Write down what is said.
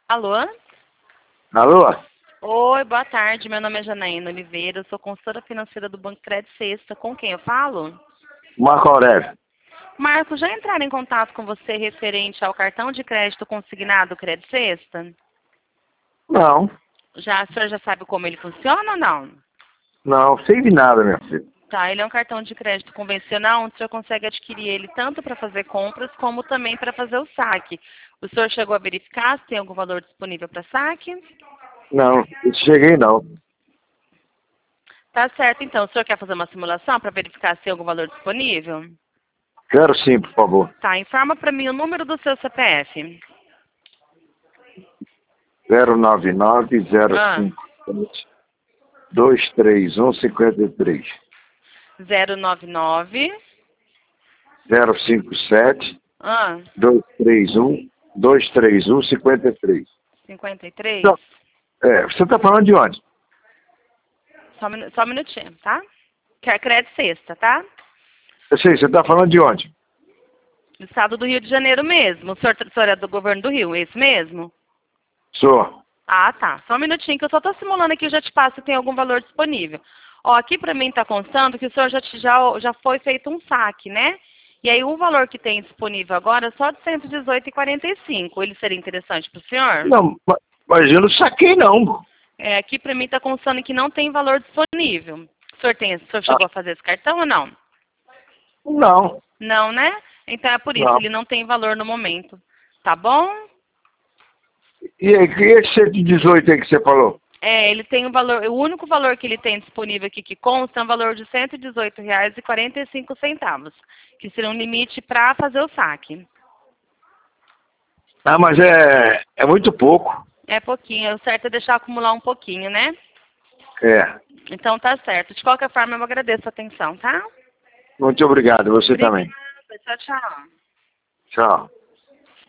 Alô? Alô? Oi, boa tarde. Meu nome é Janaína Oliveira. Eu sou consultora financeira do Banco Crédito Sexta. Com quem eu falo? Marco Aurélio. Marco, já entraram em contato com você referente ao cartão de crédito consignado Crédito Sexta? Não, Já, o senhor já sabe como ele funciona ou não? não, sei de nada, minha filha. Tá, ele é um cartão de crédito convencional, onde o senhor consegue adquirir ele tanto para fazer compras como também para fazer o saque. O senhor chegou a verificar se tem algum valor disponível para saque? Não, cheguei não. Tá certo, então. O senhor quer fazer uma simulação para verificar se tem algum valor disponível? Quero sim, por favor. Tá, informa para mim o número do seu CPF. 099 057 231 53 099 057 ah, 231 53. 53. Então, você está falando de onde? Só um minutinho, tá? Quer crédito sexta, tá? Eu sei, você está falando de onde? Do estado do Rio de Janeiro mesmo. O senhor é do governo do Rio, é isso mesmo? Sou. Ah, tá. Só um minutinho que eu só tô simulando aqui, eu já te passo se tem algum valor disponível. Ó, aqui pra mim tá constando que o senhor já foi feito um saque, né? E aí o valor que tem disponível agora é só de 118,45. Ele seria interessante pro senhor? Não, mas eu não saquei não. É, aqui pra mim tá constando que não tem valor disponível. O senhor chegou a fazer esse cartão ou não? Não, Não, né? Então é por isso, não. ele não tem valor no momento. Tá bom? E aí, que esse 118 aí que você falou? É, ele tem um valor, o único valor que ele tem disponível aqui que consta é um valor de R$ 118,45, que seria um limite para fazer o saque. Ah, mas é muito pouco. É pouquinho, o certo é deixar acumular um pouquinho, né? É. Então tá certo. De qualquer forma, eu agradeço a atenção, tá? Muito obrigado, você Obrigada. também. Tchau, tchau. Tchau.